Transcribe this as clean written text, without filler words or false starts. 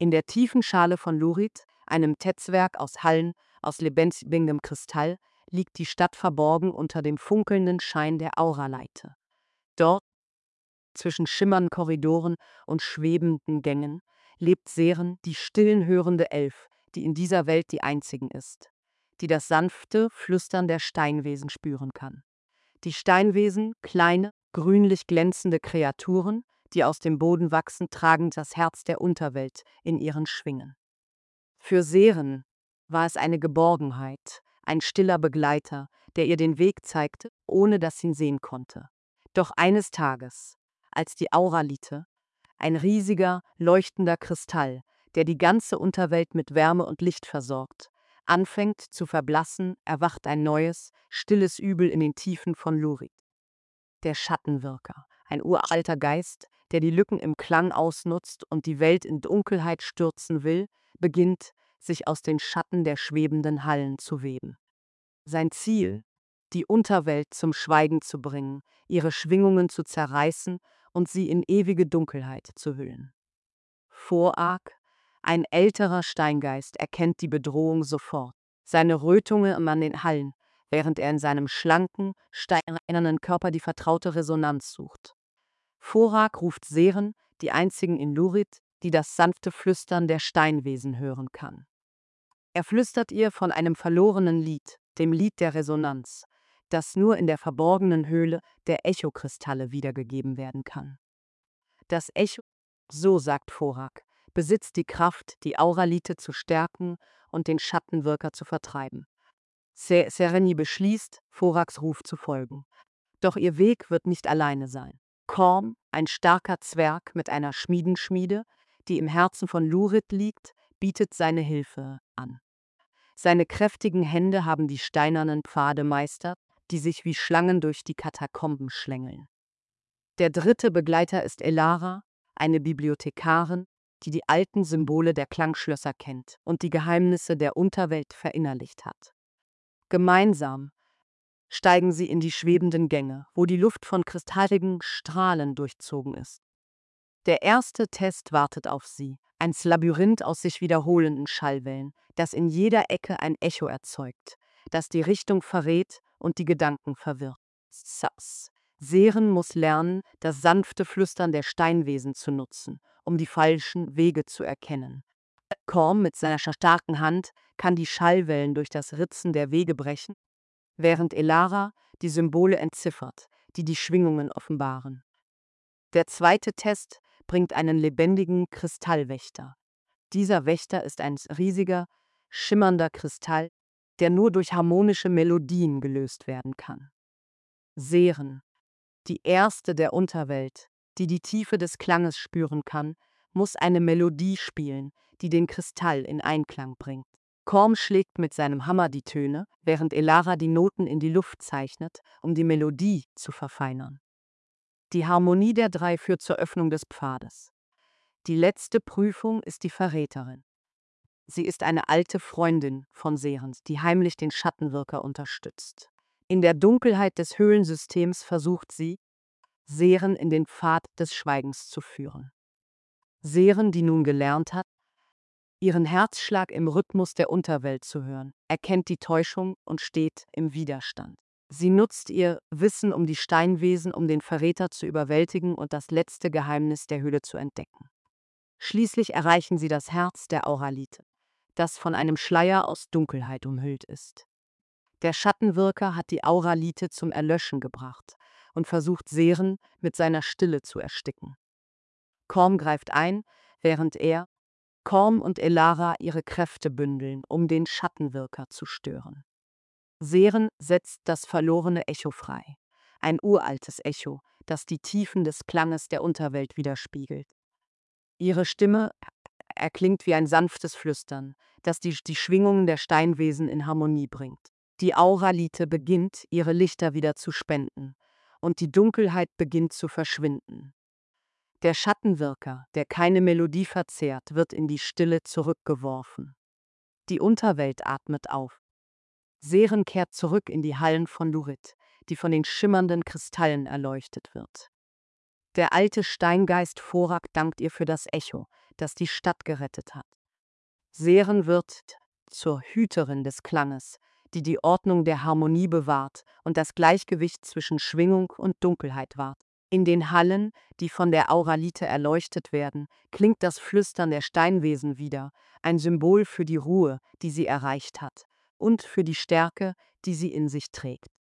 In der tiefen Schale von Lurid, einem Netzwerk aus Hallen aus lebendigem Kristall, liegt die Stadt verborgen unter dem funkelnden Schein der Auraleite. Dort, zwischen schimmernden Korridoren und schwebenden Gängen, lebt Seren, die stillen hörende Elf, die in dieser Welt die einzigen ist, die das sanfte Flüstern der Steinwesen spüren kann. Die Steinwesen, kleine, grünlich glänzende Kreaturen, die aus dem Boden wachsen, tragen das Herz der Unterwelt in ihren Schwingen. Für Seren war es eine Geborgenheit, ein stiller Begleiter, der ihr den Weg zeigte, ohne dass sie ihn sehen konnte. Doch eines Tages, als die Auralite, ein riesiger, leuchtender Kristall, der die ganze Unterwelt mit Wärme und Licht versorgt, anfängt zu verblassen, erwacht ein neues, stilles Übel in den Tiefen von Lurid. Der Schattenwirker, ein uralter Geist, der die Lücken im Klang ausnutzt und die Welt in Dunkelheit stürzen will, beginnt, sich aus den Schatten der schwebenden Hallen zu weben. Sein Ziel, die Unterwelt zum Schweigen zu bringen, ihre Schwingungen zu zerreißen und sie in ewige Dunkelheit zu hüllen. Forak, ein älterer Steingeist, erkennt die Bedrohung sofort. Seine Rötungen an den Hallen, während er in seinem schlanken, steinernen Körper die vertraute Resonanz sucht. Forak ruft Seren, die einzigen in Lurid, die das sanfte Flüstern der Steinwesen hören kann. Er flüstert ihr von einem verlorenen Lied, dem Lied der Resonanz, das nur in der verborgenen Höhle der Echokristalle wiedergegeben werden kann. Das Echo, so sagt Forak, besitzt die Kraft, die Auralite zu stärken und den Schattenwirker zu vertreiben. Sereni beschließt, Foraks Ruf zu folgen. Doch ihr Weg wird nicht alleine sein. Korm, ein starker Zwerg mit einer Schmiedenschmiede, die im Herzen von Lurid liegt, bietet seine Hilfe an. Seine kräftigen Hände haben die steinernen Pfade meistert, die sich wie Schlangen durch die Katakomben schlängeln. Der dritte Begleiter ist Elara, eine Bibliothekarin, die die alten Symbole der Klangschlösser kennt und die Geheimnisse der Unterwelt verinnerlicht hat. Gemeinsam steigen sie in die schwebenden Gänge, wo die Luft von kristalligen Strahlen durchzogen ist. Der erste Test wartet auf sie, ein Labyrinth aus sich wiederholenden Schallwellen, das in jeder Ecke ein Echo erzeugt, das die Richtung verrät und die Gedanken verwirrt. Seren muss lernen, das sanfte Flüstern der Steinwesen zu nutzen, um die falschen Wege zu erkennen. Korm mit seiner starken Hand kann die Schallwellen durch das Ritzen der Wege brechen, während Elara die Symbole entziffert, die die Schwingungen offenbaren. Der zweite Test bringt einen lebendigen Kristallwächter. Dieser Wächter ist ein riesiger, schimmernder Kristall, der nur durch harmonische Melodien gelöst werden kann. Seren, die erste der Unterwelt, die die Tiefe des Klanges spüren kann, muss eine Melodie spielen, die den Kristall in Einklang bringt. Korm schlägt mit seinem Hammer die Töne, während Elara die Noten in die Luft zeichnet, um die Melodie zu verfeinern. Die Harmonie der drei führt zur Öffnung des Pfades. Die letzte Prüfung ist die Verräterin. Sie ist eine alte Freundin von Serens, die heimlich den Schattenwirker unterstützt. In der Dunkelheit des Höhlensystems versucht sie, Seren in den Pfad des Schweigens zu führen. Seren, die nun gelernt hat, ihren Herzschlag im Rhythmus der Unterwelt zu hören, erkennt die Täuschung und steht im Widerstand. Sie nutzt ihr Wissen um die Steinwesen, um den Verräter zu überwältigen und das letzte Geheimnis der Höhle zu entdecken. Schließlich erreichen sie das Herz der Auralite, das von einem Schleier aus Dunkelheit umhüllt ist. Der Schattenwirker hat die Auralite zum Erlöschen gebracht und versucht Seren mit seiner Stille zu ersticken. Korm greift ein, während Korm und Elara ihre Kräfte bündeln, um den Schattenwirker zu stören. Seren setzt das verlorene Echo frei, ein uraltes Echo, das die Tiefen des Klanges der Unterwelt widerspiegelt. Ihre Stimme erklingt wie ein sanftes Flüstern, das die Schwingungen der Steinwesen in Harmonie bringt. Die Auralite beginnt, ihre Lichter wieder zu spenden, und die Dunkelheit beginnt zu verschwinden. Der Schattenwirker, der keine Melodie verzehrt, wird in die Stille zurückgeworfen. Die Unterwelt atmet auf. Seren kehrt zurück in die Hallen von Lurid, die von den schimmernden Kristallen erleuchtet wird. Der alte Steingeist Vorak dankt ihr für das Echo, das die Stadt gerettet hat. Seren wird zur Hüterin des Klanges, die die Ordnung der Harmonie bewahrt und das Gleichgewicht zwischen Schwingung und Dunkelheit wahrt. In den Hallen, die von der Auralite erleuchtet werden, klingt das Flüstern der Steinwesen wieder, ein Symbol für die Ruhe, die sie erreicht hat, und für die Stärke, die sie in sich trägt.